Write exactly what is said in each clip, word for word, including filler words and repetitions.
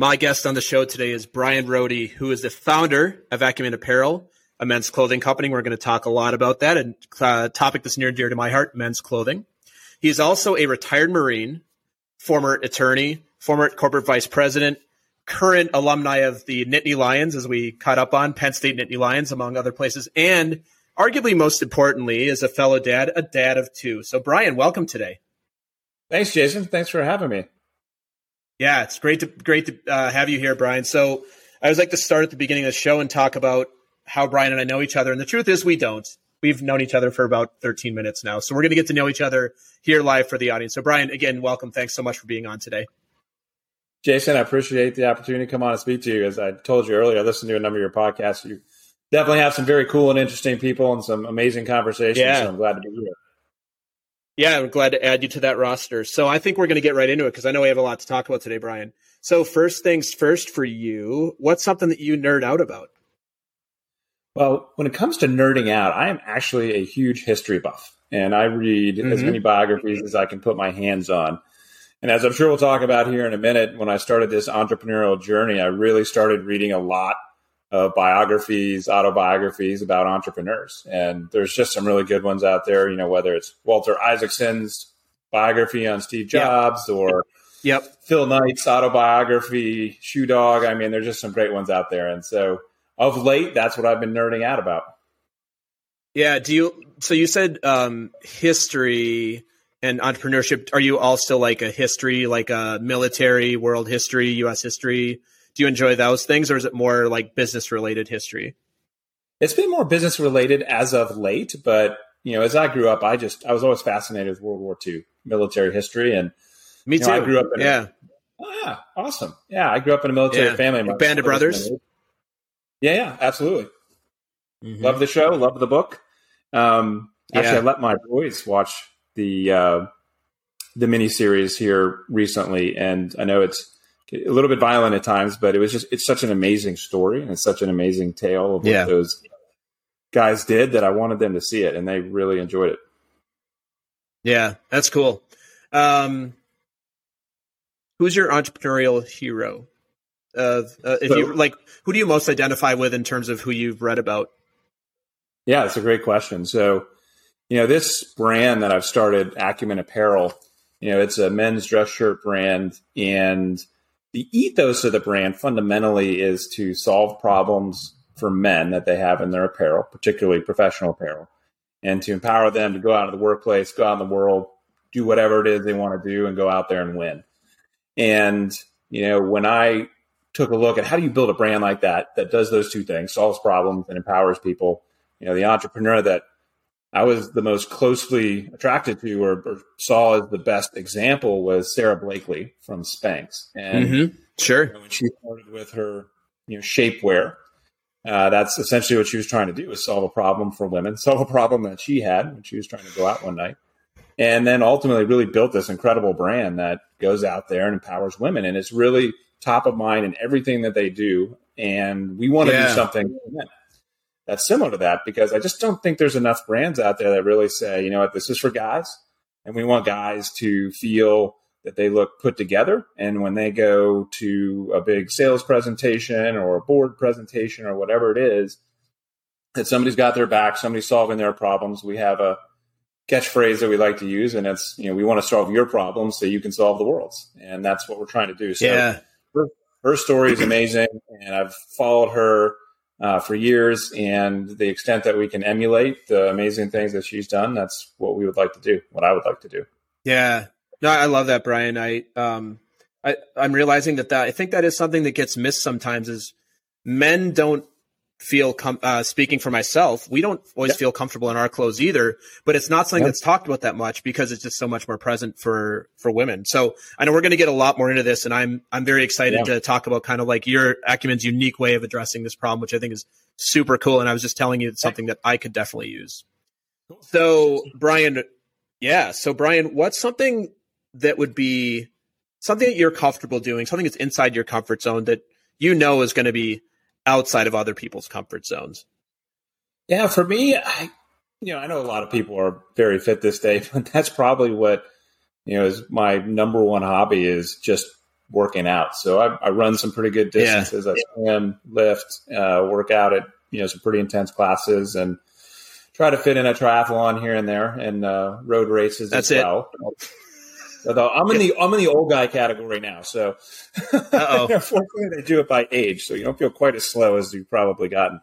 My guest on the show today is Brian Rohde, who is the founder of Acumen Apparel, a men's clothing company. We're going to talk a lot about that, and a topic that's near and dear to my heart, men's clothing. He is also a retired Marine, former attorney, former corporate vice president, current alumni of the Nittany Lions, as we caught up on, Penn State Nittany Lions, among other places, and arguably most importantly, is a fellow dad, a dad of two. So, Brian, welcome today. Thanks, Jason. Thanks for having me. Yeah, it's great to great to uh, have you here, Brian. So I always like to start at the beginning of the show and talk about how Brian and I know each other. And the truth is we don't. We've known each other for about thirteen minutes now. So we're going to get to know each other here live for the audience. So, Brian, again, welcome. Thanks so much for being on today. Jason, I appreciate the opportunity to come on and speak to you. As I told you earlier, I listened to a number of your podcasts. You definitely have some very cool and interesting people and some amazing conversations. Yeah. So I'm glad to be here. Yeah, I'm glad to add you to that roster. So I think we're going to get right into it because I know we have a lot to talk about today, Brian. So first things first for you, what's something that you nerd out about? Well, when it comes to nerding out, I am actually a huge history buff, and I read mm-hmm. as many biographies as I can put my hands on. And as I'm sure we'll talk about here in a minute, when I started this entrepreneurial journey, I really started reading a lot of biographies, autobiographies about entrepreneurs. And there's just some really good ones out there, you know, whether it's Walter Isaacson's biography on Steve Jobs yep. or yep. Phil Knight's autobiography, Shoe Dog. I mean, there's just some great ones out there. And so of late, that's what I've been nerding out about. Yeah. Do you, so you said um, history and entrepreneurship. Are you all still like a history, like a military, world history, U S history? Do you enjoy those things, or is it more like business-related history? It's been more business-related as of late, but you know, as I grew up, I just I was always fascinated with World War Two military history, and me too. Know, I grew up in yeah, a, oh, yeah, awesome. Yeah, I grew up in a military yeah. family. Like Band of Brothers. Yeah, yeah, absolutely. Mm-hmm. Love the show. Love the book. Um, actually, yeah. I let my boys watch the uh, the miniseries here recently, and I know it's a little bit violent at times, but it was just, it's such an amazing story and it's such an amazing tale of what yeah. those guys did that I wanted them to see it, and they really enjoyed it. Yeah, that's cool. Um, who's your entrepreneurial hero? Uh, uh, if so, you like, who do you most identify with in terms of who you've read about? Yeah, it's a great question. So, you know, this brand that I've started, Acumen Apparel, you know, it's a men's dress shirt brand, and the ethos of the brand fundamentally is to solve problems for men that they have in their apparel, particularly professional apparel, and to empower them to go out into the workplace, go out in the world, do whatever it is they want to do, and go out there and win. And, you know, when I took a look at how do you build a brand like that, that does those two things, solves problems and empowers people, you know, the entrepreneur that I was the most closely attracted to or, or saw as the best example was Sarah Blakely from Spanx. And mm-hmm. sure, you know, when she started with her, you know, shapewear, uh, that's essentially what she was trying to do, was solve a problem for women, solve a problem that she had when she was trying to go out one night. And then ultimately really built this incredible brand that goes out there and empowers women. And it's really top of mind in everything that they do. And we want to yeah. do something for men that's similar to that, because I just don't think there's enough brands out there that really say, you know what, this is for guys, and we want guys to feel that they look put together. And when they go to a big sales presentation or a board presentation or whatever it is, that somebody's got their back, somebody's solving their problems. We have a catchphrase that we like to use, and it's, you know, we want to solve your problems so you can solve the world's. And that's what we're trying to do. So yeah. her, her story is amazing, and I've followed her Uh, for years, and the extent that we can emulate the amazing things that she's done, that's what we would like to do, what I would like to do. Yeah. No, I love that, Brian. I, um, I, I'm realizing that, that I think that is something that gets missed sometimes is men don't feel, com- uh, speaking for myself, we don't always yep. feel comfortable in our clothes either, but it's not something yep. that's talked about that much because it's just so much more present for, for women. So I know we're going to get a lot more into this, and I'm, I'm very excited yeah. to talk about kind of like your Acumen's unique way of addressing this problem, which I think is super cool. And I was just telling you it's something that I could definitely use. So Brian, yeah. So Brian, what's something that would be something that you're comfortable doing, something that's inside your comfort zone that you know is going to be outside of other people's comfort zones? Yeah, for me, I, you know, I know a lot of people are very fit this day, but that's probably what, you know, is my number one hobby, is just working out. So I, I run some pretty good distances. Yeah. I swim, lift, uh, work out at, you know, some pretty intense classes, and try to fit in a triathlon here and there, and uh, road races That's as well. It. Although I'm in the I'm in the old guy category now, so Uh-oh. Unfortunately they do it by age, so you don't feel quite as slow as you've probably gotten.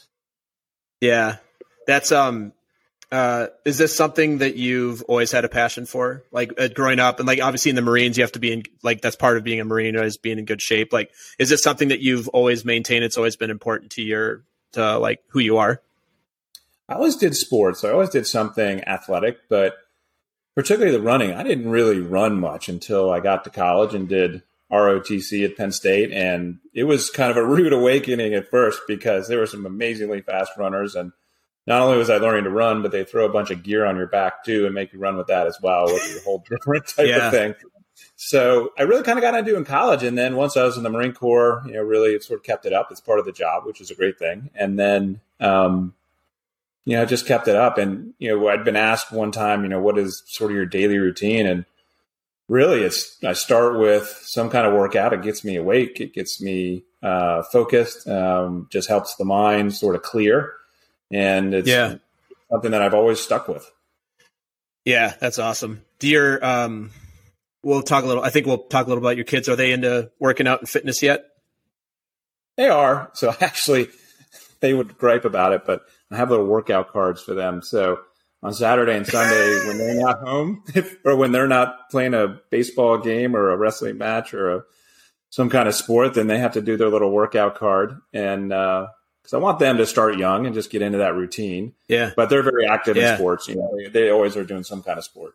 Yeah, that's um. Uh, is this something that you've always had a passion for, like uh, growing up, and like obviously in the Marines, you have to be in like that's part of being a Marine is being in good shape. Like, is this something that you've always maintained? It's always been important to your to like who you are. I always did sports. I always did something athletic, but particularly the running. I didn't really run much until I got to college and did R O T C at Penn State. And it was kind of a rude awakening at first because there were some amazingly fast runners. And not only was I learning to run, but they throw a bunch of gear on your back too and make you run with that as well, which is a whole different type yeah. of thing. So I really kind of got into it in college. And then once I was in the Marine Corps, you know, really sort of kept it up as part of the job, which is a great thing. And then, um, you know, just kept it up. And, you know, I'd been asked one time, you know, what is sort of your daily routine? And really it's, I start with some kind of workout. It gets me awake. It gets me uh, focused, um, just helps the mind sort of clear. And it's yeah. something that I've always stuck with. Yeah, that's awesome. Do your, um, we'll talk a little, I think we'll talk a little about your kids. Are they into working out and fitness yet? They are. So actually they would gripe about it, but I have little workout cards for them. So on Saturday and Sunday, when they're not home if, or when they're not playing a baseball game or a wrestling match or a, some kind of sport, then they have to do their little workout card. And, uh, cause I want them to start young and just get into that routine. Yeah. But they're very active yeah. in sports. You know, they, they always are doing some kind of sport.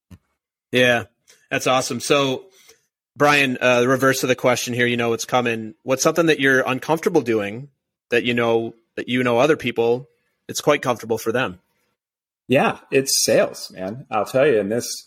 Yeah. That's awesome. So Brian, uh, the reverse of the question here, you know, what's coming. What's something that you're uncomfortable doing that, you know, that, you know, other people, it's quite comfortable for them? Yeah, it's sales, man. I'll tell you, in this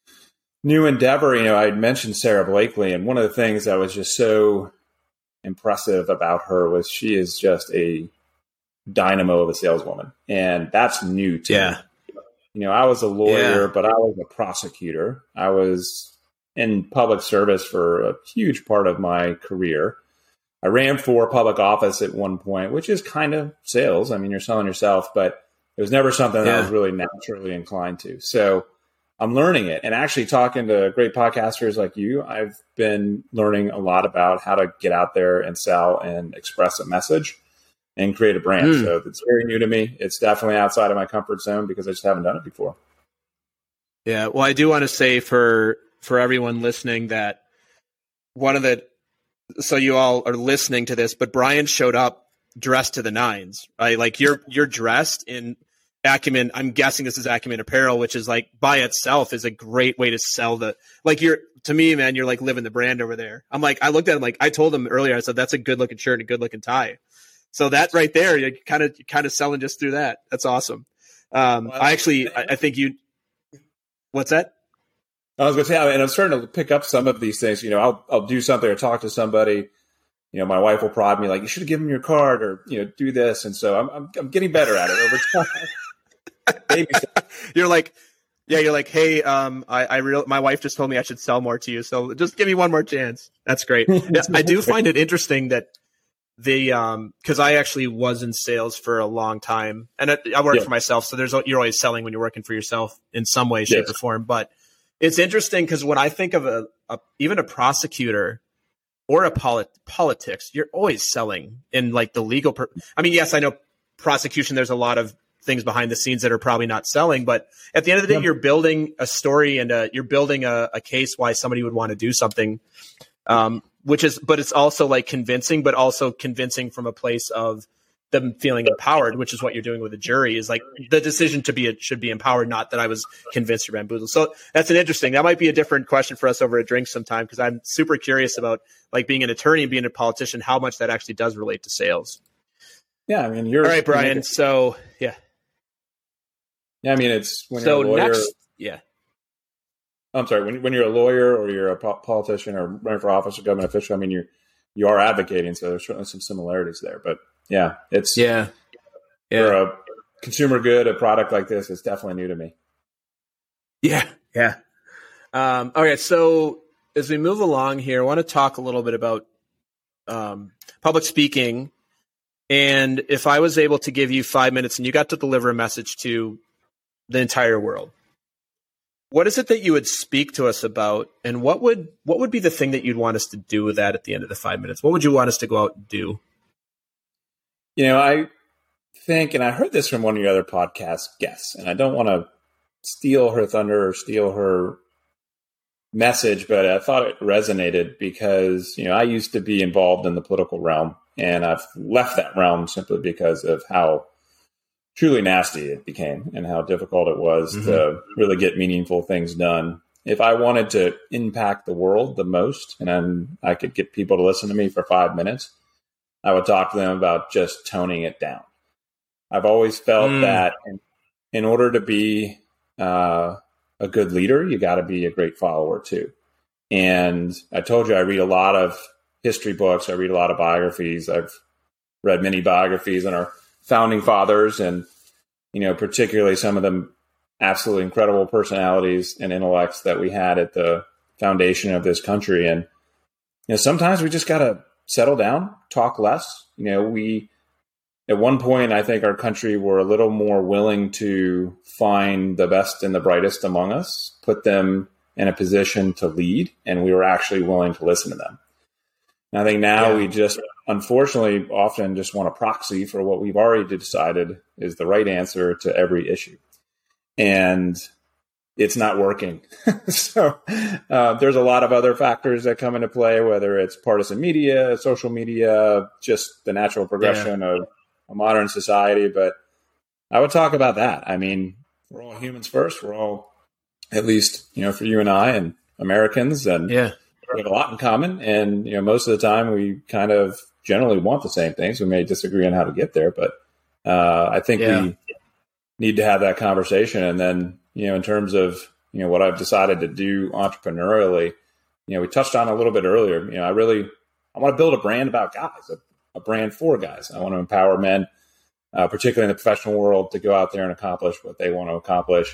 new endeavor, you know, I mentioned Sarah Blakely, and one of the things that was just so impressive about her was she is just a dynamo of a saleswoman. And that's new to yeah. me. You know, I was a lawyer, yeah. but I was a prosecutor. I was in public service for a huge part of my career. I ran for public office at one point, which is kind of sales. I mean, you're selling yourself, but it was never something that yeah. I was really naturally inclined to. So I'm learning it. And actually talking to great podcasters like you, I've been learning a lot about how to get out there and sell and express a message and create a brand. Mm. So it's very new to me. It's definitely outside of my comfort zone because I just haven't done it before. Yeah. Well, I do want to say for, for everyone listening that one of the, so you all are listening to this, but Brian showed up dressed to the nines, right? Like you're, you're dressed in Acumen. I'm guessing this is Acumen apparel, which is like by itself is a great way to sell the, like you're, to me, man, you're like living the brand over there. I'm like, I looked at him, like I told him earlier, I said, that's a good looking shirt and a good looking tie. So that right there, you're kind of, kind of selling just through that. That's awesome. Um, well, I actually, I, I think you, what's that? I was going to say, and I'm starting to pick up some of these things. You know, I'll I'll do something or talk to somebody. You know, my wife will prod me like, "You should have given him your card," or you know, do this. And so I'm I'm, I'm getting better at it over time. You're like, yeah, you're like, hey, um, I I real my wife just told me I should sell more to you, so just give me one more chance. That's great. Yeah, I do find it interesting that the um because I actually was in sales for a long time, and I, I work yeah. for myself. So there's you're always selling when you're working for yourself in some way, shape, yes. or form, but. It's interesting because when I think of a, a even a prosecutor or a polit- politics, you're always selling in like the legal. Per- I mean, yes, I know prosecution. There's a lot of things behind the scenes that are probably not selling, but at the end of the day, yep. you're building a story and a, you're building a, a case why somebody would want to do something. Um, which is, but it's also like convincing, but also convincing from a place of them feeling empowered, which is what you're doing with a jury, is like the decision to be, it should be empowered, not that I was convinced or bamboozled. So that's an interesting, that might be a different question for us over a drink sometime. Cause I'm super curious about like being an attorney and being a politician, how much that actually does relate to sales. Yeah. I mean, you're all right, Brian. So yeah. Yeah. I mean, it's when so you're a lawyer. Next, yeah. I'm sorry. When, when you're a lawyer or you're a po- politician or running for office or government official, I mean, you're, you are advocating. So there's certainly some similarities there, but yeah, it's yeah, yeah. For a consumer good, a product like this, it's definitely new to me. Yeah, yeah. Um, all right, so as we move along here, I want to talk a little bit about um, public speaking. And if I was able to give you five minutes and you got to deliver a message to the entire world, what is it that you would speak to us about? And what would what would be the thing that you'd want us to do with that at the end of the five minutes? What would you want us to go out and do? You know, I think, and I heard this from one of your other podcast guests, and I don't want to steal her thunder or steal her message, but I thought it resonated because, you know, I used to be involved in the political realm, and I've left that realm simply because of how truly nasty it became and how difficult it was mm-hmm. to really get meaningful things done. If I wanted to impact the world the most, and I'm, I could get people to listen to me for five minutes, I would talk to them about just toning it down. I've always felt mm. that in, in order to be uh, a good leader, you got to be a great follower too. And I told you, I read a lot of history books. I read a lot of biographies. I've read many biographies on our founding fathers, and, you know, particularly some of the absolutely incredible personalities and intellects that we had at the foundation of this country. And, you know, sometimes we just got to settle down, talk less. You know, we, at one point, I think our country were a little more willing to find the best and the brightest among us, put them in a position to lead, and we were actually willing to listen to them. And I think now yeah. we just, unfortunately, often just want a proxy for what we've already decided is the right answer to every issue. And it's not working. so uh, there's a lot of other factors that come into play, whether it's partisan media, social media, just the natural progression yeah. of a modern society. But I would talk about that. I mean, we're all humans first. We're all, at least, you know, for you and I and Americans, and yeah. we have a lot in common. And, you know, most of the time we kind of generally want the same things. We may disagree on how to get there, but uh, I think yeah. we need to have that conversation. And then, you know, in terms of, you know, what I've decided to do entrepreneurially, you know, we touched on a little bit earlier, you know, I really, I want to build a brand about guys, a, a brand for guys. I want to empower men, uh, particularly in the professional world, to go out there and accomplish what they want to accomplish.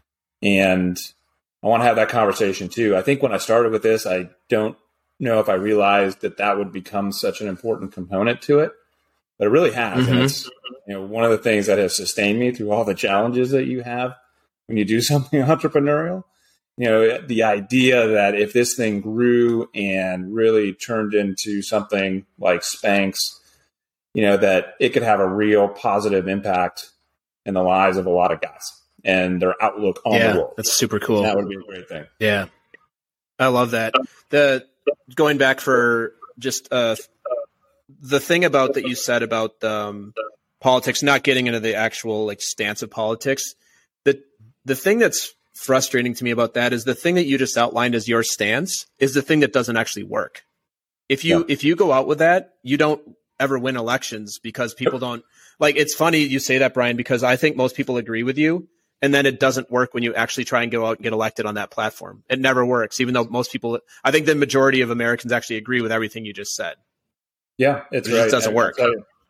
And I want to have that conversation too. I think when I started with this, I don't know if I realized that that would become such an important component to it, but it really has. Mm-hmm. And it's, you know, one of the things that has sustained me through all the challenges that you have when you do something entrepreneurial. You know, the idea that if this thing grew and really turned into something like Spanx, you know, that it could have a real positive impact in the lives of a lot of guys and their outlook on yeah, the world. That's super cool. That would be a great thing. Yeah. I love that. The going back for just uh, the thing about that you said about um, politics, not getting into the actual like stance of politics. The the thing that's frustrating to me about that is the thing that you just outlined as your stance is the thing that doesn't actually work. If you yeah. if you go out with that, you don't ever win elections because people don't like. It's funny you say that, Brian, because I think most people agree with you. And then it doesn't work when you actually try and go out and get elected on that platform. It never works, even though most people, I think the majority of Americans actually agree with everything you just said. Yeah, it's it right. It just doesn't I, work.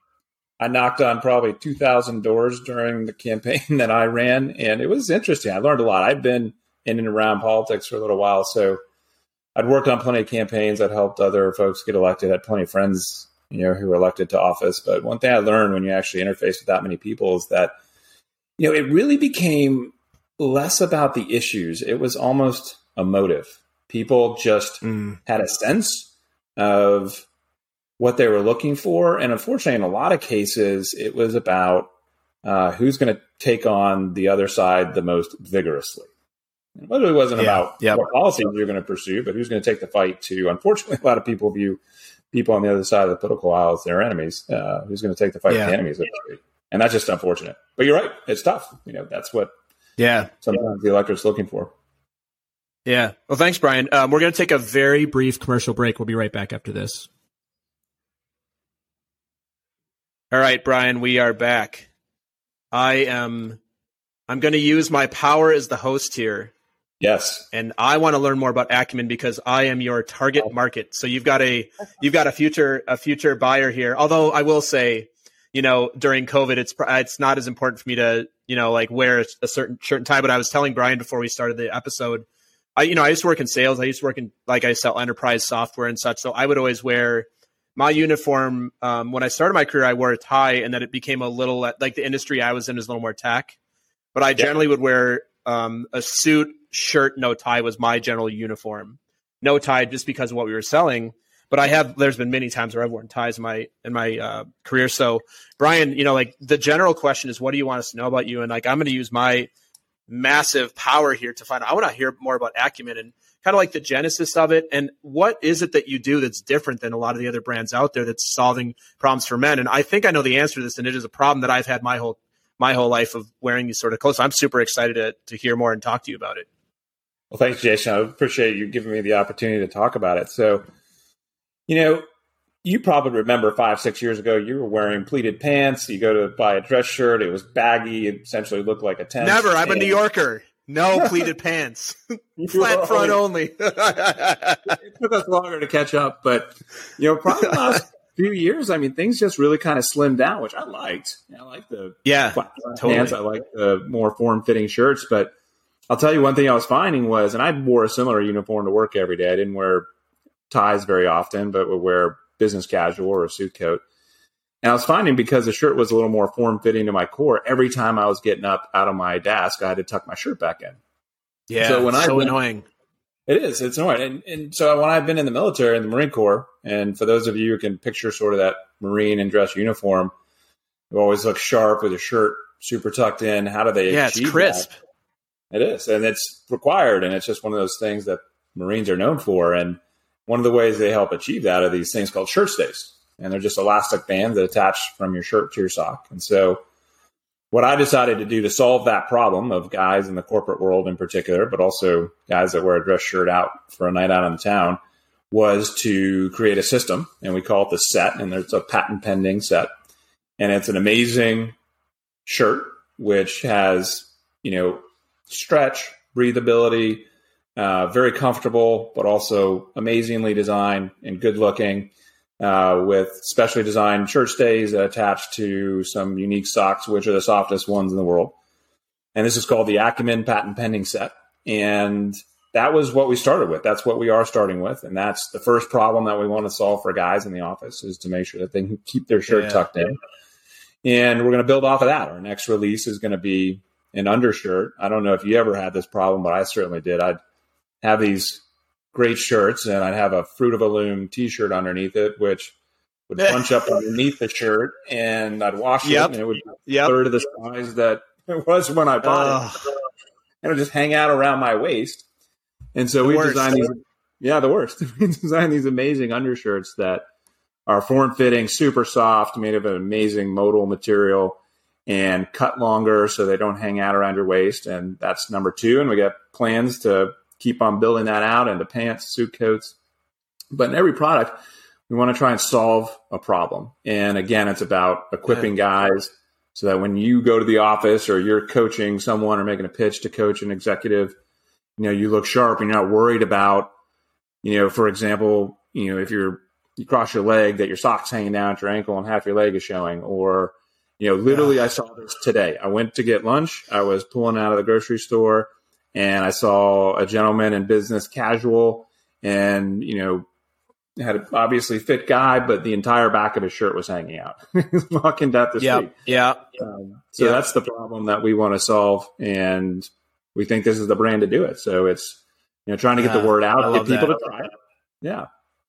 I knocked on probably two thousand doors during the campaign that I ran, and it was interesting. I learned a lot. I've been in and around politics for a little while, so I'd worked on plenty of campaigns. I'd helped other folks get elected. I had plenty of friends, you know, who were elected to office. But one thing I learned when you actually interface with that many people is that, you know, it really became less about the issues. It was almost a motive. People just mm. had a sense of what they were looking for. And unfortunately, in a lot of cases, it was about uh, who's going to take on the other side the most vigorously. It really wasn't yeah. about yep. what policies you're going to pursue, but who's going to take the fight to, unfortunately, a lot of people view people on the other side of the political aisle as their enemies. Uh, who's going to take the fight yeah. to the enemies? And that's just unfortunate. But you're right. It's tough. You know, that's what yeah. sometimes the electorate's looking for. Yeah. Well, thanks, Brian. Um, we're going to take a very brief commercial break. We'll be right back after this. All right, Brian, we are back. I am, I'm going to use my power as the host here. Yes. And I want to learn more about Acumen because I am your target market. So you've got a, you've got a future, a future buyer here. Although I will say, you know, during COVID, it's it's not as important for me to, you know, like wear a certain shirt and tie. But I was telling Brian before we started the episode, I, you know, I used to work in sales. I used to work in, like I sell enterprise software and such. So I would always wear my uniform. Um, when I started my career, I wore a tie, and then it became a little, like the industry I was in is a little more tech. But I generally yeah. would wear um, a suit, shirt, no tie was my general uniform. No tie just because of what we were selling. But I have, there's been many times where I've worn ties in my, in my uh, career. So Brian, you know, like the general question is, what do you want us to know about you? And like, I'm going to use my massive power here to find out. I want to hear more about Acumen and kind of like the genesis of it. And what is it that you do that's different than a lot of the other brands out there that's solving problems for men? And I think I know the answer to this, and it is a problem that I've had my whole, my whole life of wearing these sort of clothes. So I'm super excited to, to hear more and talk to you about it. Well, thanks, Jason. I appreciate you giving me the opportunity to talk about it. So, you know, you probably remember five, six years ago, you were wearing pleated pants. You go to buy a dress shirt. It was baggy. It essentially looked like a tent. Never. I'm a New Yorker. No pleated pants. Flat front only. It took us longer to catch up. But, you know, probably the last few years, I mean, things just really kind of slimmed down, which I liked. I like the yeah, flat totally. pants. I like the more form-fitting shirts. But I'll tell you one thing I was finding was, and I wore a similar uniform to work every day. I didn't wear ties very often, but would wear business casual or a suit coat. And I was finding because the shirt was a little more form-fitting to my core, every time I was getting up out of my desk, I had to tuck my shirt back in. Yeah, so, when so I, annoying. It is. It's annoying. And, and so when I've been in the military, in the Marine Corps, and for those of you who can picture sort of that Marine and dress uniform, you always look sharp with a shirt super tucked in. How do they yeah, achieve it's crisp. That? It is. And it's required. And it's just one of those things that Marines are known for. And one of the ways they help achieve that are these things called shirt stays. And they're just elastic bands that attach from your shirt to your sock. And so what I decided to do to solve that problem of guys in the corporate world in particular, but also guys that wear a dress shirt out for a night out in town, was to create a system. And we call it the set. And it's a patent pending set. And it's an amazing shirt, which has, you know, stretch, breathability, Uh, very comfortable, but also amazingly designed and good looking, uh, with specially designed shirt stays attached to some unique socks, which are the softest ones in the world. And this is called the Acumen Patent Pending Set. And that was what we started with. That's what we are starting with. And that's the first problem that we want to solve for guys in the office, is to make sure that they can keep their shirt yeah. tucked in. And we're going to build off of that. Our next release is going to be an undershirt. I don't know if you ever had this problem, but I certainly did. I'd have these great shirts, and I'd have a Fruit of a Loom t-shirt underneath it, which would bunch up underneath the shirt, and I'd wash yep. it, and it would be yep. a third of the size that it was when I bought uh, it. And it would just hang out around my waist. And so we designed these, yeah, the worst. We designed these amazing undershirts that are form-fitting, super soft, made of an amazing modal material, and cut longer so they don't hang out around your waist. And that's number two. And we got plans to keep on building that out into pants, suit coats. But in every product, we want to try and solve a problem. And again, it's about equipping yeah. guys so that when you go to the office or you're coaching someone or making a pitch to coach an executive, you know, you look sharp and you're not worried about, you know, for example, you know, if you're, you cross your leg, that your sock's hanging down at your ankle and half your leg is showing. Or, you know, literally yeah. I saw this today. I went to get lunch. I was pulling out of the grocery store, and I saw a gentleman in business casual, and, you know, had an obviously fit guy, but the entire back of his shirt was hanging out. He's walking down the yep. street. Yeah. Um, so yep. that's the problem that we want to solve. And we think this is the brand to do it. So it's, you know, trying to get yeah, the word out, get people that. to try it. Yeah.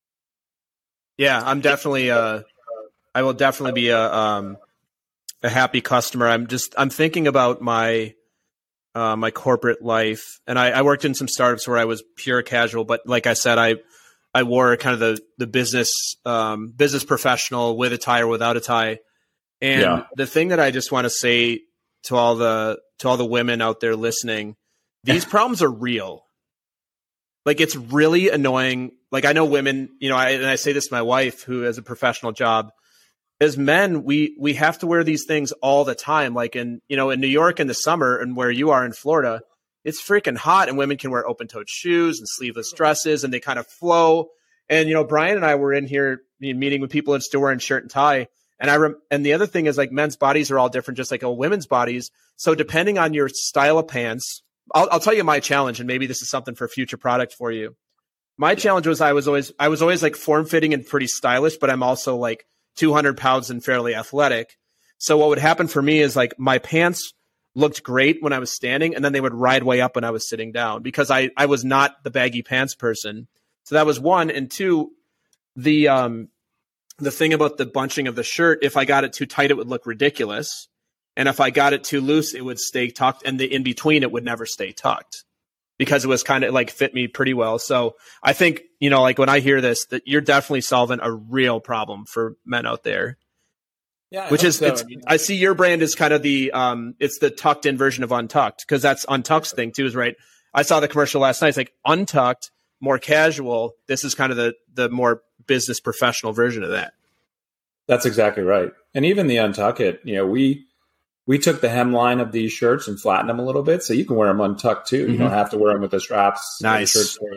Yeah. I'm definitely, uh, I will definitely be a, um, a happy customer. I'm just, I'm thinking about my, Uh, my corporate life. And I, I worked in some startups where I was pure casual, but like I said, I, I wore kind of the, the business, um, business professional with a tie or without a tie. And yeah. the thing that I just want to say to all the, to all the women out there listening, these problems are real. Like, it's really annoying. Like, I know women, you know, I, and I say this to my wife, who has a professional job. As men, we we have to wear these things all the time. Like in, you know, in New York in the summer, and where you are in Florida, it's freaking hot, and women can wear open-toed shoes and sleeveless dresses, and they kind of flow. And, you know, Brian and I were in here meeting with people and still wearing shirt and tie. And I rem- and the other thing is, like, men's bodies are all different, just like all women's bodies. So depending on your style of pants, I'll, I'll tell you my challenge, and maybe this is something for future product for you. My challenge was I was always I was always like form fitting and pretty stylish, but I'm also like two hundred pounds and fairly athletic. So what would happen for me is like my pants looked great when I was standing, and then they would ride way up when I was sitting down because I, I was not the baggy pants person. So that was one. And two, the um the thing about the bunching of the shirt, if I got it too tight, it would look ridiculous. And if I got it too loose, it would stay tucked, and the in between it would never stay tucked because it was kind of like fit me pretty well. So I think, you know, like when I hear this, that you're definitely solving a real problem for men out there. Yeah, which is, so. it's, I see your brand is kind of the, um, it's the tucked in version of Untucked, because that's Untucked's thing too, is right. I saw the commercial last night. It's like Untucked, more casual. This is kind of the, the more business professional version of that. That's exactly right. And even the Untuck It, you know, we, we took the hemline of these shirts and flattened them a little bit. So you can wear them untucked too. Mm-hmm. You don't have to wear them with the straps. Nice.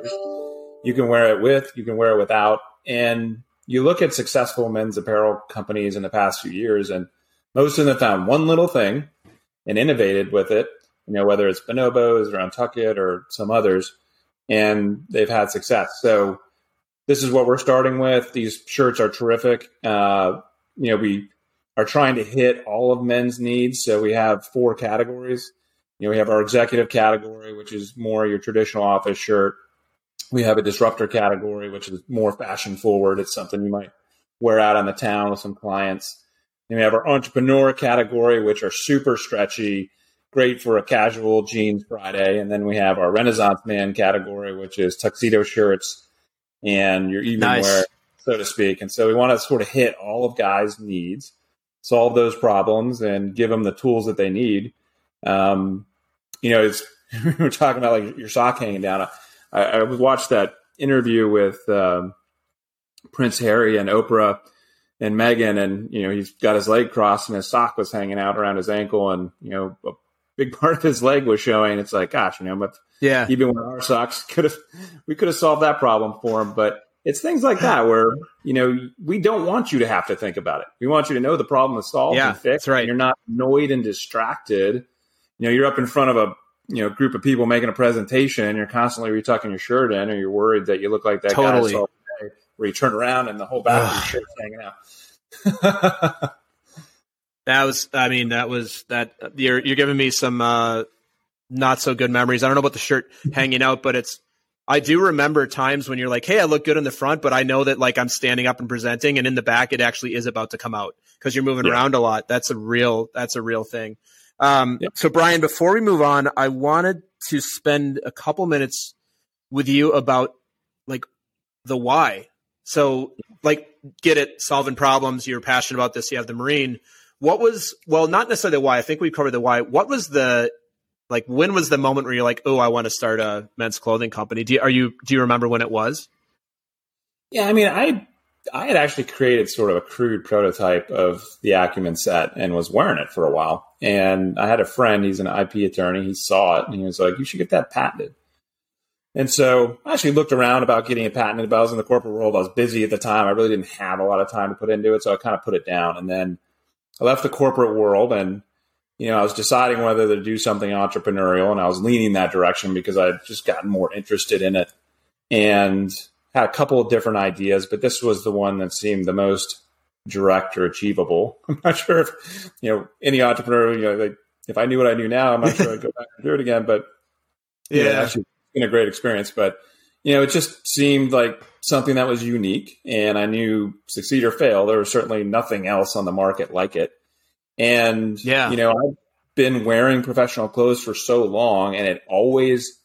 You can wear it with, you can wear it without. And you look at successful men's apparel companies in the past few years, and most of them found one little thing and innovated with it, you know, whether it's Bonobos or Untuck It or some others, and they've had success. So this is what we're starting with. These shirts are terrific. Uh, you know, we are trying to hit all of men's needs. So we have four categories. You know, we have our executive category, which is more your traditional office shirt. We have a disruptor category, which is more fashion forward. It's something you might wear out on the town with some clients. And we have our entrepreneur category, which are super stretchy, great for a casual jeans Friday. And then we have our Renaissance man category, which is tuxedo shirts and your evening Nice. wear, so to speak. And so we want to sort of hit all of guys' needs, solve those problems, and give them the tools that they need. Um, you know, it's, we were talking about like your sock hanging down. I, I watched that interview with um, Prince Harry and Oprah and Meghan, and, you know, he's got his leg crossed and his sock was hanging out around his ankle, and, you know, a big part of his leg was showing. It's like, gosh, you know, but yeah, even with our socks, could have we could have solved that problem for him. But it's things like that where, you know, we don't want you to have to think about it. We want you to know the problem is solved yeah, and fixed. That's right. And you're not annoyed and distracted. You know, you're up in front of a you know, group of people making a presentation, and you're constantly retucking your shirt in, or you're worried that you look like that totally. guy day, where you turn around and the whole back of your shirt's hanging out. That was, I mean, that was that. You're you're giving me some uh, not so good memories. I don't know about the shirt hanging out, but it's. I do remember times when you're like, "Hey, I look good in the front," but I know that like I'm standing up and presenting, and in the back, it actually is about to come out because you're moving yeah. around a lot. That's a real. That's a real thing. Um, yep. So Brian, before we move on, I wanted to spend a couple minutes with you about like the why. So like, get it, solving problems. You're passionate about this. You have the Marine. What was, well, not necessarily the why. I think we covered the why. What was the, like, when was the moment where you're like, oh, I want to start a men's clothing company? Do you, are you, do you remember when it was? Yeah. I mean, I, I had actually created sort of a crude prototype of the Acumen set and was wearing it for a while. And I had a friend, he's an I P attorney. He saw it and he was like, you should get that patented. And so I actually looked around about getting it patented, but I was in the corporate world. I was busy at the time. I really didn't have a lot of time to put into it. So I kind of put it down. And then I left the corporate world and, you know, I was deciding whether to do something entrepreneurial, and I was leaning that direction because I had just gotten more interested in it and had a couple of different ideas, but this was the one that seemed the most direct or achievable. I'm not sure if, you know, any entrepreneur, you know, like if I knew what I knew now, I'm not sure I'd go back and do it again, but yeah, yeah actually it's been a great experience. But, you know, it just seemed like something that was unique, and I knew succeed or fail, there was certainly nothing else on the market like it. And, yeah. you know, I've been wearing professional clothes for so long, and it always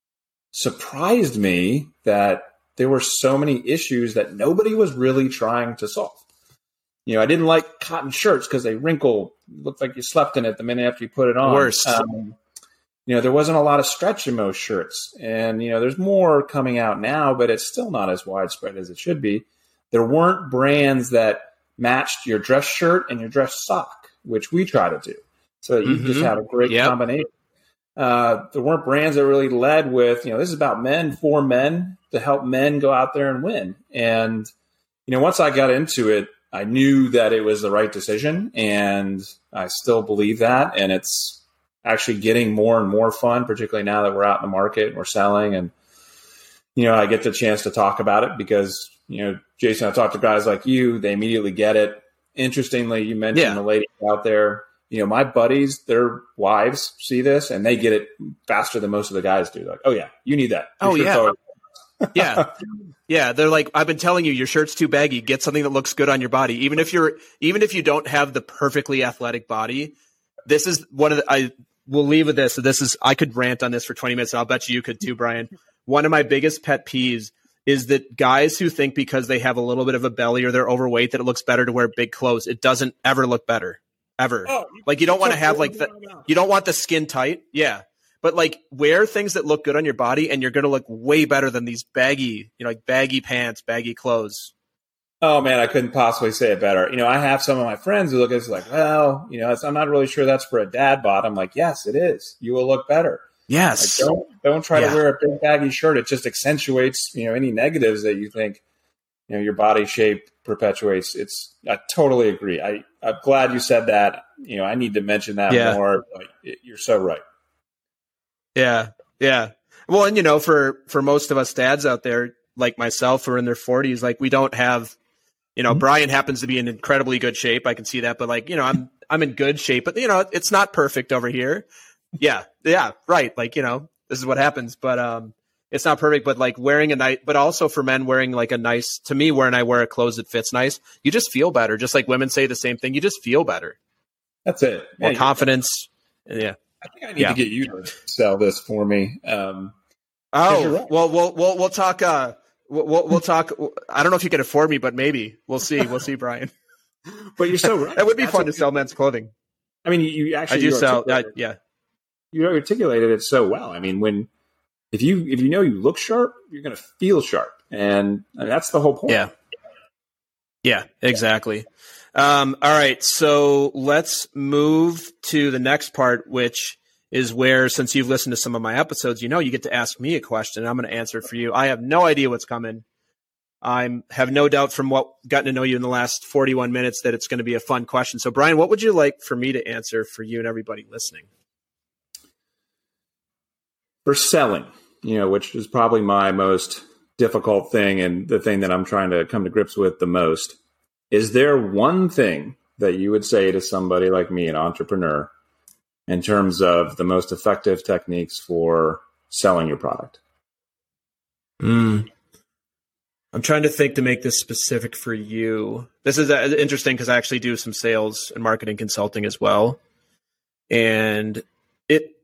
surprised me that there were so many issues that nobody was really trying to solve. You know, I didn't like cotton shirts because they wrinkle, looked like you slept in it the minute after you put it on. Worst. Um, you know, there wasn't a lot of stretch in most shirts. And, you know, there's more coming out now, but it's still not as widespread as it should be. There weren't brands that matched your dress shirt and your dress sock, which we try to do. So that you mm-hmm. just had a great yep. combination. Uh, there weren't brands that really led with, you know, this is about men for men to help men go out there and win. And, you know, once I got into it, I knew that it was the right decision, and I still believe that. And it's, actually getting more and more fun, particularly now that we're out in the market and we're selling. And, you know, I get the chance to talk about it because, you know, Jason, I talk to guys like you, they immediately get it. Interestingly, you mentioned yeah. the ladies out there. You know, my buddies, their wives see this and they get it faster than most of the guys do. Like, oh, yeah, you need that. Your oh, yeah. yeah. Yeah. They're like, I've been telling you, your shirt's too baggy. Get something that looks good on your body. Even if you're, even if you don't have the perfectly athletic body, this is one of the, I will leave with this. So this is, I could rant on this for twenty minutes and I'll bet you you could too, Brian. One of my biggest pet peeves is that guys who think because they have a little bit of a belly or they're overweight that it looks better to wear big clothes. It doesn't ever look better. Ever. Oh, like you don't want to have like the, you don't want the skin tight. Yeah. But like wear things that look good on your body and you're going to look way better than these baggy, you know, like baggy pants, baggy clothes. Oh man, I couldn't possibly say it better. You know, I have some of my friends who look at this like, well, you know, it's, I'm not really sure that's for a dad bod. I'm like, yes, it is. You will look better. Yes. Like, don't, don't try yeah. to wear a big baggy shirt. It just accentuates, you know, any negatives that you think, you know, your body shape perpetuates. It's, I totally agree. I, I'm glad you said that. You know, I need to mention that yeah. more. But you're so right. Yeah. Yeah. Well, and you know, for, for most of us dads out there, like myself, who are in their forties, like we don't have, you know, mm-hmm. Brian happens to be in incredibly good shape. I can see that, but like, you know, I'm, I'm in good shape, but you know, it's not perfect over here. Yeah. Yeah. Right. Like, you know, this is what happens, but, um, it's not perfect, but like wearing a nice, but also for men wearing like a nice, to me, when I wear a clothes that fits nice, you just feel better. Just like women say the same thing. You just feel better. That's it. More yeah, confidence. Yeah. I think I need yeah. to get you to sell this for me. Um, oh, right. well, we'll, we'll, we'll talk, uh, we'll, we'll talk. I don't know if you can afford me, but maybe we'll see. We'll see, Brian. But you're so right. It would be That's fun to sell men's clothing. I mean, you actually, I do sell. Uh, yeah. You articulated it so well. I mean, when, If you if you know you look sharp, you're going to feel sharp, and that's the whole point. Yeah, yeah, exactly. Um, all right, so let's move to the next part, which is where, since you've listened to some of my episodes, you know you get to ask me a question, and I'm going to answer it for you. I have no idea what's coming. I have no doubt from what gotten to know you in the last forty-one minutes that it's going to be a fun question. So, Brian, what would you like for me to answer for you and everybody listening? For selling. You know, which is probably my most difficult thing and the thing that I'm trying to come to grips with the most. Is there one thing that you would say to somebody like me, an entrepreneur, in terms of the most effective techniques for selling your product? Mm. I'm trying to think to make this specific for you. This is uh, interesting because I actually do some sales and marketing consulting as well. And it,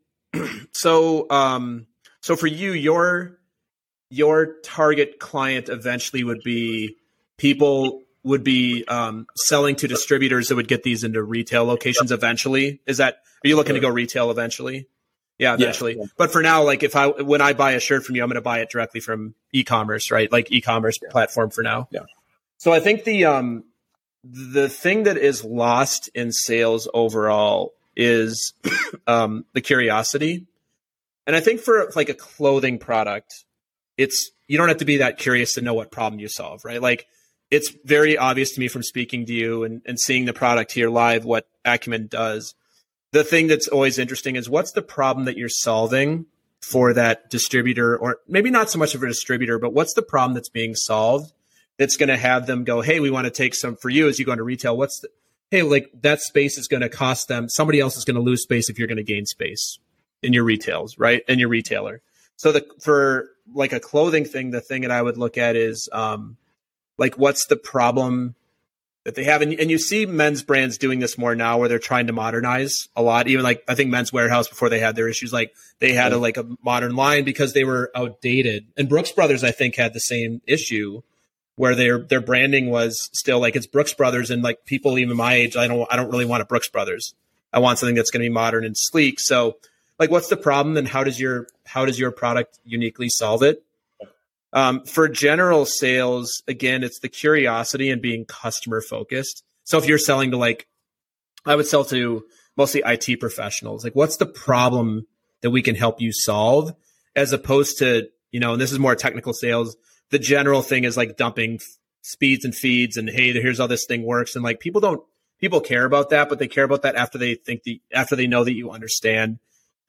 so, um, So for you, your your target client eventually would be people would be um, selling to distributors that would get these into retail locations eventually. Is that, are you looking to go retail eventually? Yeah, eventually. Yeah. But for now, like if I, when I buy a shirt from you, I'm going to buy it directly from e-commerce, right? Like e-commerce yeah. platform for now. Yeah. So I think the, um, the thing that is lost in sales overall is um, the curiosity. And I think for like a clothing product, it's, you don't have to be that curious to know what problem you solve, right? Like it's very obvious to me from speaking to you and, and seeing the product here live, what Acumen does. The thing that's always interesting is what's the problem that you're solving for that distributor, or maybe not so much of a distributor, but what's the problem that's being solved that's going to have them go, hey, we want to take some for you as you go into retail. What's the, hey, like that space is going to cost them. Somebody else is going to lose space if you're going to gain space in your retails, right? And your retailer. So the, for like a clothing thing, the thing that I would look at is, um, like, what's the problem that they have? And, and you see men's brands doing this more now where they're trying to modernize a lot. Even like, I think Men's Warehouse, before they had their issues, like they had a, like a modern line because they were outdated. And Brooks Brothers, I think, had the same issue where their, their branding was still like, it's Brooks Brothers. And like people even my age, I don't, I don't really want a Brooks Brothers. I want something that's going to be modern and sleek. So like, what's the problem and how does your, how does your product uniquely solve it? Um, for general sales, again, it's the curiosity and being customer focused. So if you're selling to like, I would sell to mostly I T professionals, like what's the problem that we can help you solve, as opposed to, you know, and this is more technical sales. The general thing is like dumping speeds and feeds and, hey, here's how this thing works. And like people don't, people care about that, but they care about that after they think the, after they know that you understand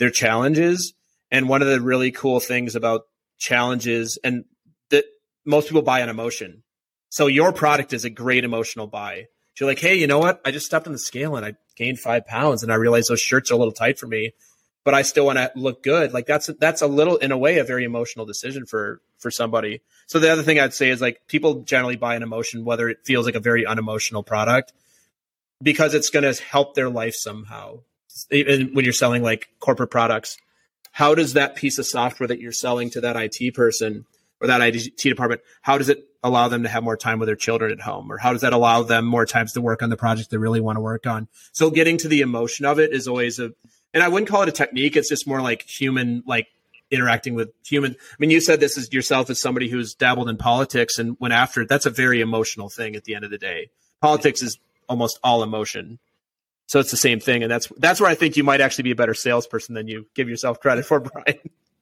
their challenges. And one of the really cool things about challenges, and that most people buy on emotion. So your product is a great emotional buy. You're like, hey, you know what? I just stepped on the scale and I gained five pounds and I realized those shirts are a little tight for me, but I still want to look good. Like that's, that's a little, in a way, a very emotional decision for, for somebody. So the other thing I'd say is like people generally buy an emotion, whether it feels like a very unemotional product, because it's going to help their life somehow. Even when you're selling like corporate products, how does that piece of software that you're selling to that I T person or that I T department, how does it allow them to have more time with their children at home? Or how does that allow them more times to work on the project they really want to work on? So getting to the emotion of it is always a, and I wouldn't call it a technique. It's just more like human, like interacting with human. I mean, you said this is yourself as somebody who's dabbled in politics and went after it. That's a very emotional thing at the end of the day. Politics is almost all emotion. So it's the same thing. And that's, that's where I think you might actually be a better salesperson than you give yourself credit for, Brian.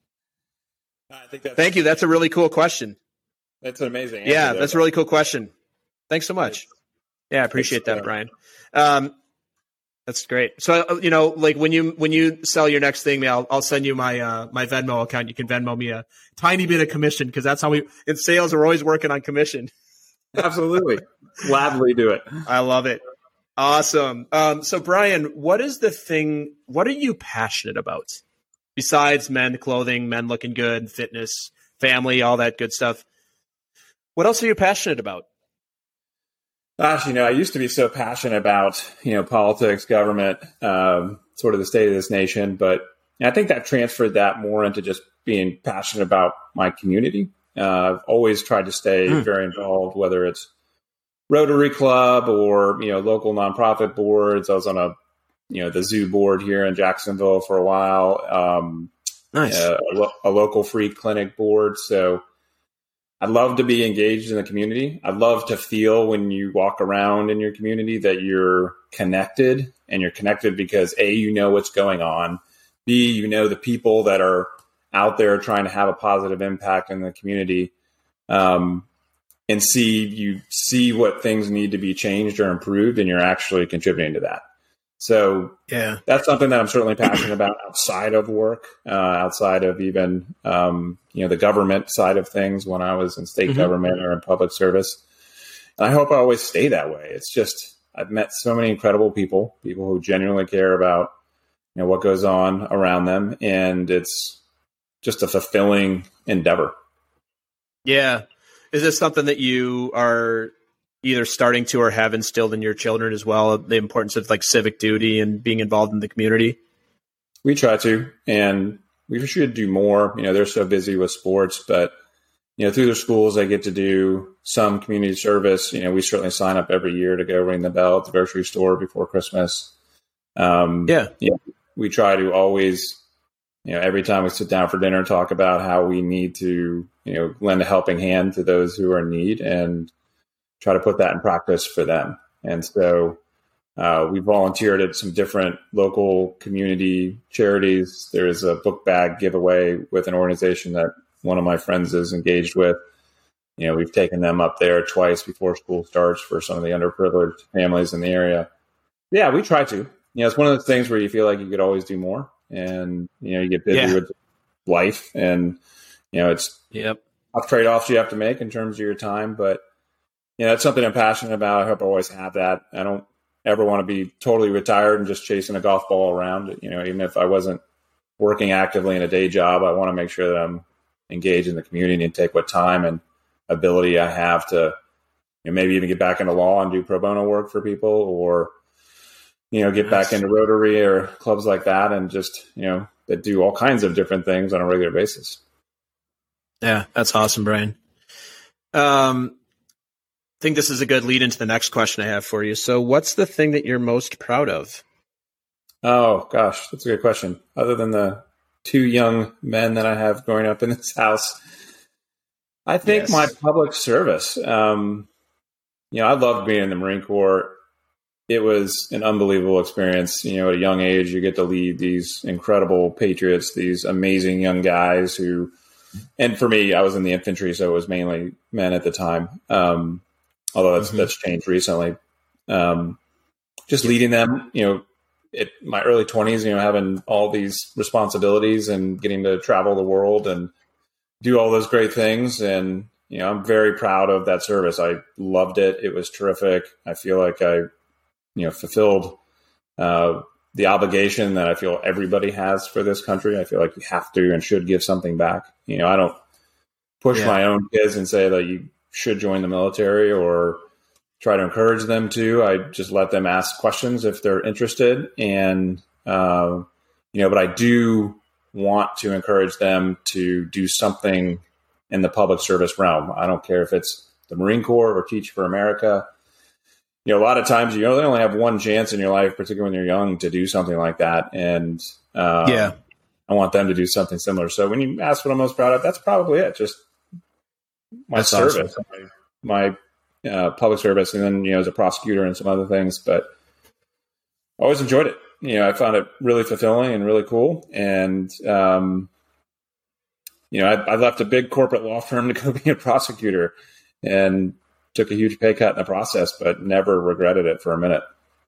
I think that's, Thank you. That's a really cool question. That's an amazing Yeah, answer that's a there. really cool question. Thanks so much. Yeah, I appreciate that, Brian. Um, that's great. So, you know, like when you, when you sell your next thing, I'll, I'll send you my, uh, my Venmo account. You can Venmo me a tiny bit of commission because that's how we, in sales, we're always working on commission. Absolutely. Gladly do it. I love it. Awesome. Um, so Brian, what is the thing, what are you passionate about besides men clothing, men looking good, fitness, family, all that good stuff? What else are you passionate about? Gosh, you know, I used to be so passionate about, you know, politics, government, um, sort of the state of this nation. But I think that transferred that more into just being passionate about my community. Uh, I've always tried to stay mm. very involved, whether it's Rotary Club or, you know, local nonprofit boards. I was on a, you know, the zoo board here in Jacksonville for a while. Um, nice. A, a local free clinic board. So I'd love to be engaged in the community. I'd love to feel when you walk around in your community that you're connected, and you're connected because A, you know what's going on. B, you know the people that are out there trying to have a positive impact in the community. Um, and C, you see what things need to be changed or improved, and you're actually contributing to that. So yeah, that's something that I'm certainly passionate about outside of work, uh, outside of even, um, you know, the government side of things when I was in state mm-hmm. government or in public service. And I hope I always stay that way. It's just, I've met so many incredible people, people who genuinely care about, you know, what goes on around them. And it's just a fulfilling endeavor. Yeah. Is this something that you are either starting to or have instilled in your children as well, the importance of like civic duty and being involved in the community? We try to, and we should do more. You know, they're so busy with sports, but, you know, through their schools, they get to do some community service. You know, we certainly sign up every year to go ring the bell at the grocery store before Christmas. Um, yeah. You know, we try to always, you know, every time we sit down for dinner, talk about how we need to, you know, lend a helping hand to those who are in need and try to put that in practice for them. And so uh, we volunteered at some different local community charities. There's a book bag giveaway with an organization that one of my friends is engaged with. You know, we've taken them up there twice before school starts for some of the underprivileged families in the area. Yeah, we try to. You know, it's one of those things where you feel like you could always do more. And, you know, you get busy yeah. with life, and, you know, it's yep. tough trade-offs you have to make in terms of your time. But, you know, that's something I'm passionate about. I hope I always have that. I don't ever want to be totally retired and just chasing a golf ball around. You know, even if I wasn't working actively in a day job, I want to make sure that I'm engaged in the community and take what time and ability I have to, you know, maybe even get back into law and do pro bono work for people, or, you know, get back into Rotary or clubs like that, and just, you know, that do all kinds of different things on a regular basis. Yeah, that's awesome, Brian. Um, I think this is a good lead into the next question I have for you. So what's the thing that you're most proud of? Oh, gosh, that's a good question. Other than the two young men that I have growing up in this house, I think yes. my public service. Um, you know, I loved being in the Marine Corps. It was an unbelievable experience. You know, at a young age, you get to lead these incredible patriots, these amazing young guys who, and for me, I was in the infantry, so it was mainly men at the time. Um, although that's, mm-hmm. that's changed recently. Um, just leading them, you know, at my early twenties, you know, having all these responsibilities and getting to travel the world and do all those great things. And, you know, I'm very proud of that service. I loved it. It was terrific. I feel like I, you know, fulfilled uh, the obligation that I feel everybody has for this country. I feel like you have to and should give something back. You know, I don't push yeah. my own kids and say that you should join the military or try to encourage them to. I just let them ask questions if they're interested. And, uh, you know, but I do want to encourage them to do something in the public service realm. I don't care if it's the Marine Corps or Teach for America. You know, a lot of times you only have one chance in your life, particularly when you're young, to do something like that. And uh, yeah, I want them to do something similar. So when you ask what I'm most proud of, that's probably it. Just my that's service, awesome. my, my uh, public service, and then, you know, as a prosecutor and some other things. But I always enjoyed it. You know, I found it really fulfilling and really cool. And, um, you know, I, I left a big corporate law firm to go be a prosecutor and took a huge pay cut in the process, but never regretted it for a minute.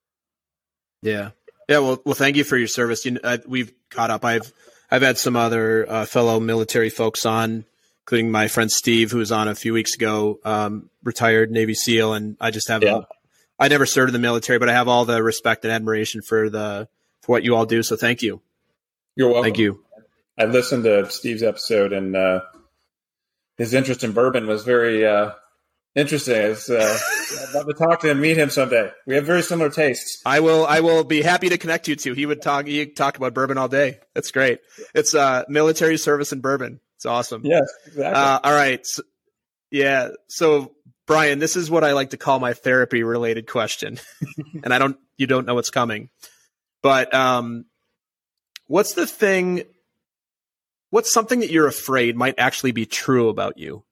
Yeah. Yeah. Well, well, thank you for your service. You know, I, we've caught up. I've, I've had some other uh, fellow military folks on, including my friend Steve, who was on a few weeks ago, um, retired Navy SEAL. And I just have, yeah. a, I never served in the military, but I have all the respect and admiration for the, for what you all do. So thank you. You're welcome. Thank you. I listened to Steve's episode, and uh, his interest in bourbon was very uh, interesting. It's, uh, I'd love to talk to him, meet him someday. We have very similar tastes. I will. I will be happy to connect you two. He would talk. He talk about bourbon all day. That's great. It's uh, military service and bourbon. It's awesome. Yes, exactly. Uh, all right. So, yeah. So, Brian, this is what I like to call my therapy-related question, and I don't. You don't know what's coming, but um, what's the thing? What's something that you're afraid might actually be true about you?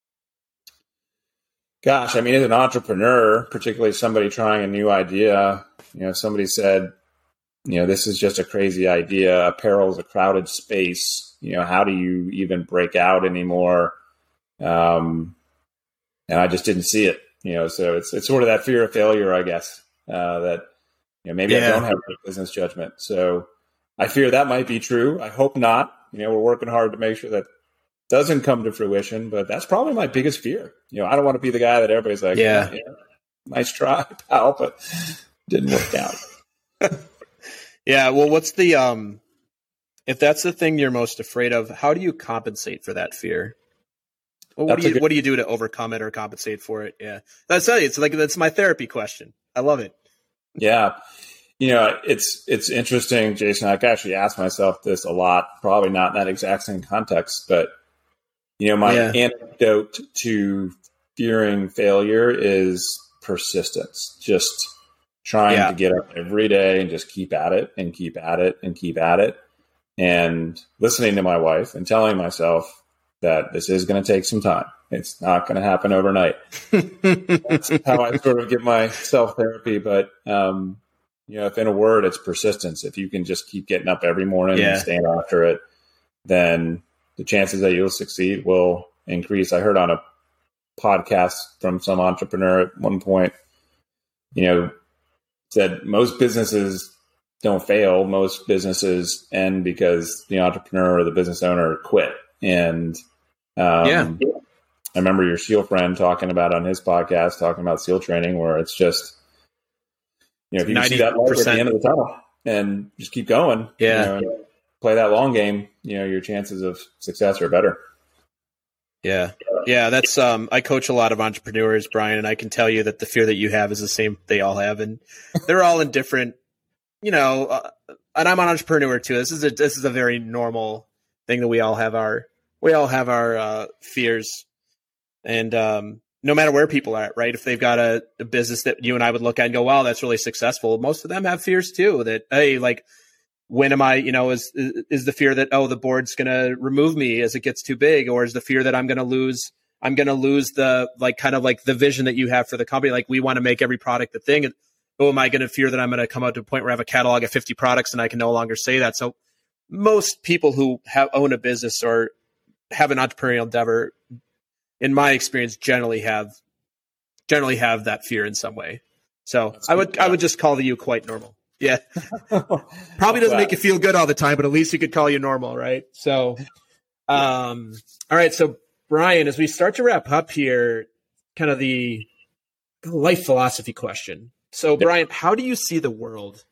Gosh, I mean, as an entrepreneur, particularly somebody trying a new idea, you know, somebody said, you know, this is just a crazy idea. Apparel is a crowded space. You know, how do you even break out anymore? Um, and I just didn't see it, you know, so it's, it's sort of that fear of failure, I guess, uh, that, you know, maybe yeah. I don't have good business judgment. So I fear that might be true. I hope not. You know, we're working hard to make sure that doesn't come to fruition, but that's probably my biggest fear. You know, I don't want to be the guy that everybody's like, yeah, yeah nice try, pal, but didn't work out. Yeah. Well, what's the, um, if that's the thing you're most afraid of, how do you compensate for that fear? Well, what do you, good- what do you do to overcome it or compensate for it? Yeah. That's it. It's like, that's my therapy question. I love it. Yeah. You know, it's it's interesting, Jason. I actually asked myself this a lot, probably not in that exact same context, but, you know, my yeah. antidote to fearing failure is persistence, just trying yeah. to get up every day and just keep at it and keep at it and keep at it. And listening to my wife and telling myself that this is going to take some time. It's not going to happen overnight. That's how I sort of get my self-therapy. But, um, you know, if in a word, it's persistence. If you can just keep getting up every morning yeah. and staying after it, then the chances that you'll succeed will increase. I heard on a podcast from some entrepreneur at one point, you know, said most businesses don't fail. Most businesses end because the entrepreneur or the business owner quit. And um, yeah. I remember your SEAL friend talking about on his podcast, talking about SEAL training, where it's just, you know, if you can see that light at the end of the tunnel and just keep going, yeah, you know, play that long game, you know, your chances of success are better. Yeah. Yeah. That's, um, I coach a lot of entrepreneurs, Brian, and I can tell you that the fear that you have is the same they all have. And they're all in different, you know, uh, and I'm an entrepreneur too. This is a, this is a very normal thing that we all have our, we all have our, uh, fears. And, um, no matter where people are at, right? If they've got a, a business that you and I would look at and go, wow, that's really successful. Most of them have fears too, that, hey, like, when am I, you know, is, is, is the fear that, oh, the board's going to remove me as it gets too big? Or is the fear that I'm going to lose, I'm going to lose the, like, kind of like the vision that you have for the company? Like, we want to make every product the thing. Oh, am I going to fear that I'm going to come out to a point where I have a catalog of fifty products and I can no longer say that? So most people who have own a business or have an entrepreneurial endeavor, in my experience, generally have generally have that fear in some way. So That's I would good. I would just call you quite normal. Yeah. Probably doesn't make you feel good all the time, but at least he could call you normal, right? So, um, all right. So, Brian, as we start to wrap up here, kind of the life philosophy question. So, Brian, how do you see the world?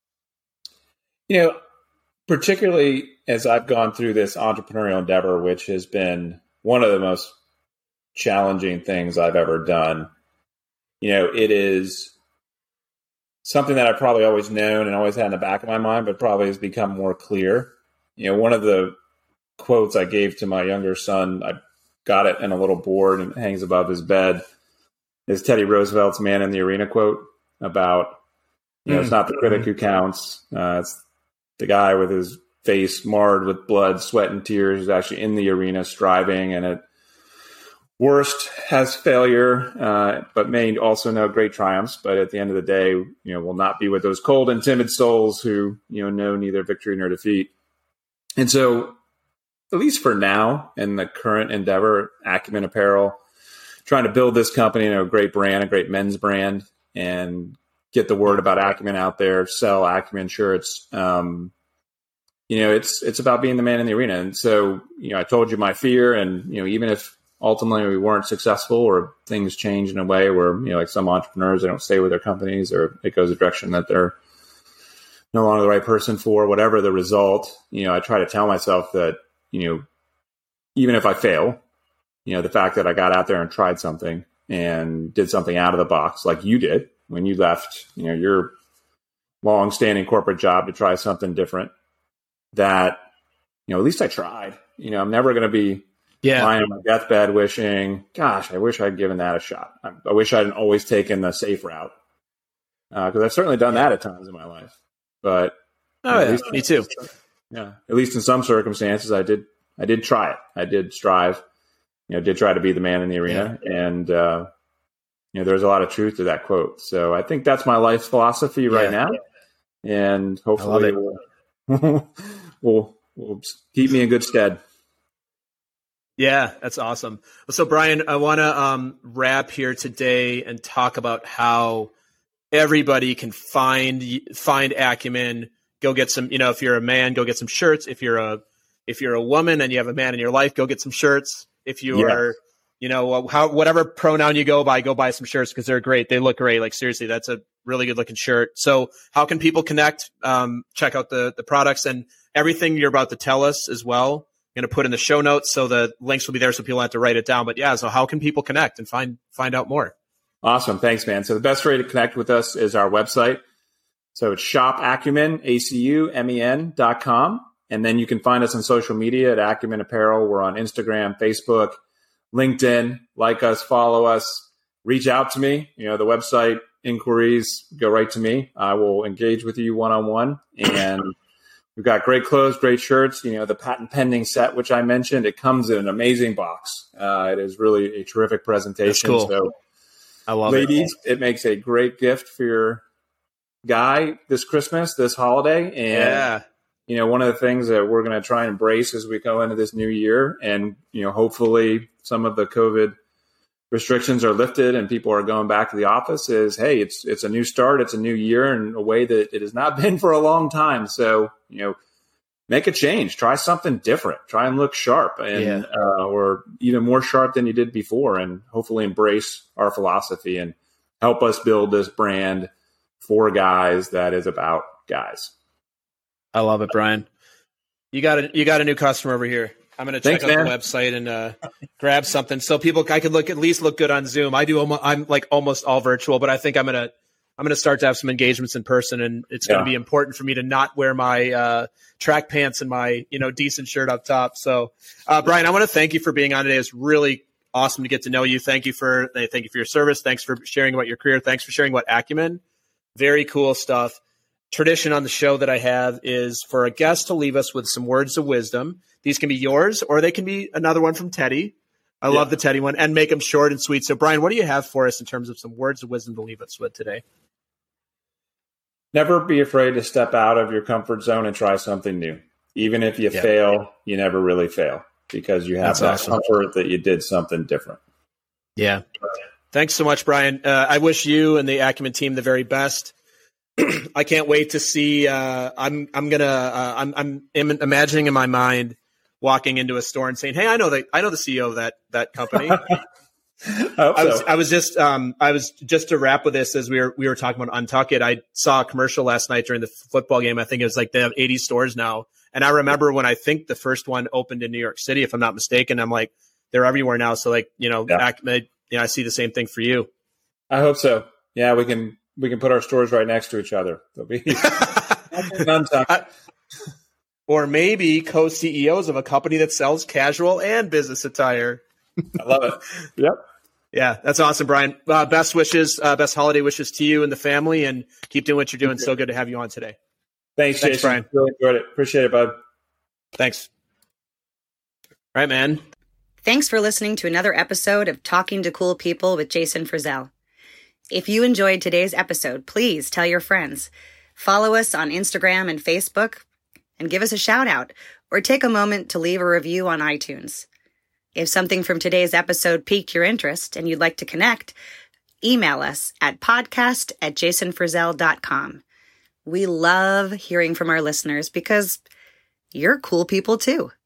You know, particularly as I've gone through this entrepreneurial endeavor, which has been one of the most challenging things I've ever done, you know, it is something that I've probably always known and always had in the back of my mind, but probably has become more clear. You know, one of the quotes I gave to my younger son, I got it in a little board and it hangs above his bed, is Teddy Roosevelt's Man in the Arena quote about, you know, mm-hmm. it's not the critic who counts. Uh, it's the guy with his face marred with blood, sweat, and tears who's actually in the arena striving, and at worst has failure, uh, but may also know great triumphs. But at the end of the day, you know, will not be with those cold and timid souls who, you know, know neither victory nor defeat. And so, at least for now, in the current endeavor, Acumen Apparel, trying to build this company into a great brand, a great men's brand, and get the word about Acumen out there, sell Acumen shirts. Um, you know, it's it's about being the man in the arena. And so, you know, I told you my fear, and, you know, even if ultimately we weren't successful or things change in a way where, you know, like some entrepreneurs, they don't stay with their companies or it goes a direction that they're no longer the right person for, whatever the result, you know, I try to tell myself that, you know, even if I fail, you know, the fact that I got out there and tried something and did something out of the box like you did when you left, you know, your long-standing corporate job to try something different, that, you know, at least I tried. You know, I'm never going to be yeah. lying on my deathbed wishing, gosh, I wish I'd given that a shot. I, I wish I'd always taken the safe route, because uh, I've certainly done that at times in my life. But oh, yeah, least, me too. Yeah, at least in some circumstances, I did. I did try it. I did strive. You know, did try to be the man in the arena, yeah. and uh, you know, there's a lot of truth to that quote. So I think that's my life philosophy right yeah. now, and hopefully, will will will keep me in good stead. Yeah, that's awesome. So, Brian, I want to um, wrap here today and talk about how everybody can find find Acumen. Go get some, you know, if you're a man, go get some shirts. If you're a if you're a woman and you have a man in your life, go get some shirts. If you yeah. are, you know, how whatever pronoun you go by, go buy some shirts because they're great. They look great. Like, seriously, that's a really good looking shirt. So, how can people connect? Um, check out the the products and everything you're about to tell us as well. Going to put in the show notes, so the links will be there, so people have to write it down. But yeah, so how can people connect and find find out more? Awesome, thanks, man. So the best way to connect with us is our website. So it's shop acumen, A C U M E N dot com, and then you can find us on social media at Acumen Apparel. We're on Instagram, Facebook, LinkedIn. Like us, follow us, reach out to me. You know, the website inquiries go right to me. I will engage with you one on one, and we've got great clothes, great shirts. You know, the patent pending set, which I mentioned, it comes in an amazing box. Uh, it is really a terrific presentation. That's cool. So, I love ladies, it. it makes a great gift for your guy this Christmas, this holiday. And, yeah. you know, one of the things that we're going to try and embrace as we go into this new year, and, you know, hopefully some of the COVID restrictions are lifted and people are going back to the office, is, hey, it's it's a new start, it's a new year in a way that it has not been for a long time. So, you know, make a change, try something different, try and look sharp, and yeah. uh, or even more sharp than you did before, and hopefully embrace our philosophy and help us build this brand for guys that is about guys. I love it, Brian. You got a you got a new customer over here. I'm going to check Thanks, out man. the website and uh, grab something so people I could look at least look good on Zoom. I do. Almost, I'm like almost all virtual, but I think I'm gonna I'm gonna start to have some engagements in person, and it's yeah. going to be important for me to not wear my uh, track pants and my you know decent shirt up top. So, uh, Brian, I want to thank you for being on today. It's really awesome to get to know you. Thank you for thank you for your service. Thanks for sharing about your career. Thanks for sharing about Acumen. Very cool stuff. Tradition on the show that I have is for a guest to leave us with some words of wisdom. These can be yours, or they can be another one from Teddy. I yeah. love the Teddy one, and make them short and sweet. So, Brian, what do you have for us in terms of some words of wisdom to leave us with today? Never be afraid to step out of your comfort zone and try something new. Even if you yeah. fail, you never really fail, because you have That's that awesome. comfort that you did something different. Yeah. Thanks so much, Brian. Uh, I wish you and the Acumen team the very best. I can't wait to see. Uh, I'm I'm gonna uh, I'm I'm im- imagining in my mind walking into a store and saying, "Hey, I know the I know the C E O of that that company." I, hope I was so. I was just um I was just to wrap with this as we were we were talking about Untuck It. I saw a commercial last night during the football game. I think it was like they have eighty stores now, and I remember when I think the first one opened in New York City, if I'm not mistaken. I'm like, they're everywhere now. So like you know, Yeah. act, you know, I see the same thing for you. I hope so. Yeah, we can we can put our stores right next to each other. They'll be I, or maybe co-C E Os of a company that sells casual and business attire. I love it. Yep. Yeah, that's awesome, Brian. Uh, best wishes, uh, best holiday wishes to you and the family, and keep doing what you're doing. So good to have you on today. Thanks, Thanks, Jason. Brian. Really enjoyed it. Appreciate it, bud. Thanks. All right, man. Thanks for listening to another episode of Talking to Cool People with Jason Frizzell. If you enjoyed today's episode, please tell your friends. Follow us on Instagram and Facebook, and give us a shout out, or take a moment to leave a review on iTunes. If something from today's episode piqued your interest and you'd like to connect, email us at podcast at jasonfrizzell dot com. We love hearing from our listeners because you're cool people too.